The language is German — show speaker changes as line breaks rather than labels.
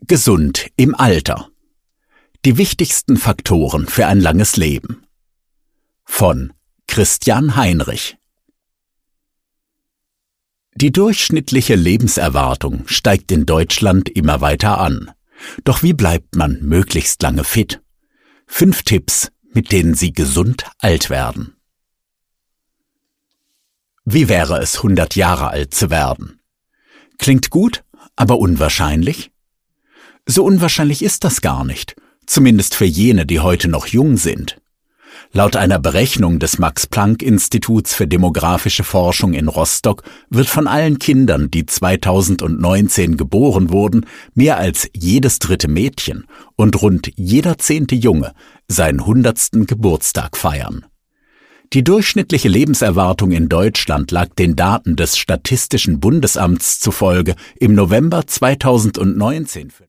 Gesund im Alter. Die wichtigsten Faktoren für ein langes Leben. Von Christian Heinrich. Die durchschnittliche Lebenserwartung steigt in Deutschland immer weiter an. Doch wie bleibt man möglichst lange fit? 5 Tipps, mit denen Sie gesund alt werden. Wie wäre es, 100 Jahre alt zu werden? Klingt gut, aber unwahrscheinlich? So unwahrscheinlich ist das gar nicht, zumindest für jene, die heute noch jung sind. Laut einer Berechnung des Max-Planck-Instituts für demografische Forschung in Rostock wird von allen Kindern, die 2019 geboren wurden, mehr als jedes 3. Mädchen und rund jeder 10. Junge seinen 100. Geburtstag feiern. Die durchschnittliche Lebenserwartung in Deutschland lag den Daten des Statistischen Bundesamts zufolge im November 2019